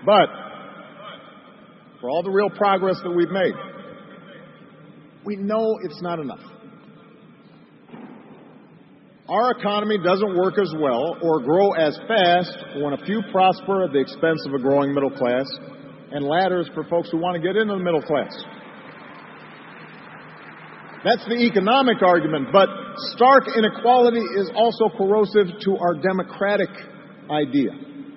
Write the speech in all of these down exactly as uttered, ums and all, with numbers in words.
But for all the real progress that we've made, we know it's not enough. Our economy doesn't work as well or grow as fast when a few prosper at the expense of a growing middle class and ladders for folks who want to get into the middle class. That's the economic argument, but stark inequality is also corrosive to our democratic idea.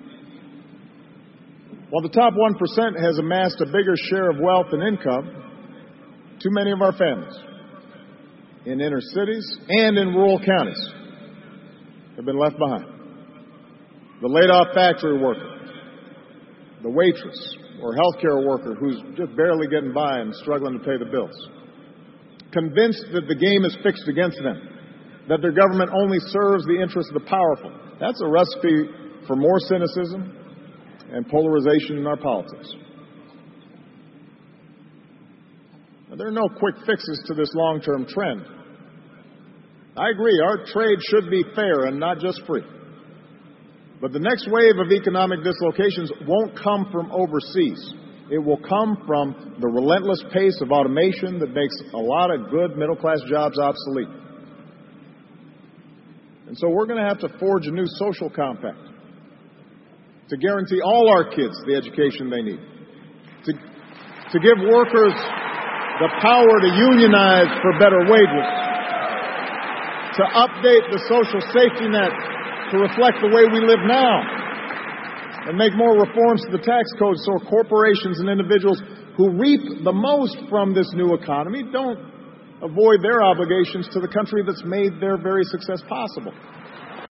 While the top one percent has amassed a bigger share of wealth and income, too many of our families in inner cities and in rural counties have been left behind. The laid-off factory worker, the waitress or healthcare worker who's just barely getting by and struggling to pay the bills, convinced that the game is fixed against them, that their government only serves the interests of the powerful. That's a recipe for more cynicism and polarization in our politics. Now, there are no quick fixes to this long-term trend. I agree, our trade should be fair and not just free. But the next wave of economic dislocations won't come from overseas. It will come from the relentless pace of automation that makes a lot of good middle-class jobs obsolete. And so we're going to have to forge a new social compact to guarantee all our kids the education they need, to, to give workers the power to unionize for better wages, to update the social safety net to reflect the way we live now, and make more reforms to the tax code so corporations and individuals who reap the most from this new economy don't avoid their obligations to the country that's made their very success possible.